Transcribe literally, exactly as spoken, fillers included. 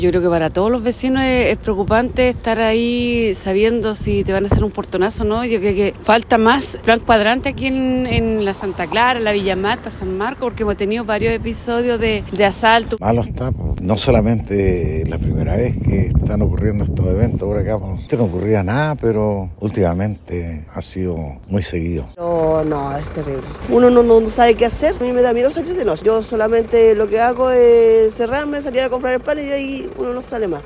Yo creo que para todos los vecinos es, es preocupante estar ahí sabiendo si te van a hacer un portonazo o no. Yo creo que falta más plan cuadrante aquí en, en la Santa Clara, la Villa Marta, San Marcos, porque hemos tenido varios episodios de, de asalto. Malo está, pues. No solamente la primera vez que están ocurriendo estos eventos por acá, pues. No ocurría nada, pero últimamente ha sido muy seguido. No, no, es terrible. Uno no, no sabe qué hacer. A mí me da miedo salir de noche. Yo solamente lo que hago es cerrarme, salir a comprar el pan y de ahí uno no sale más.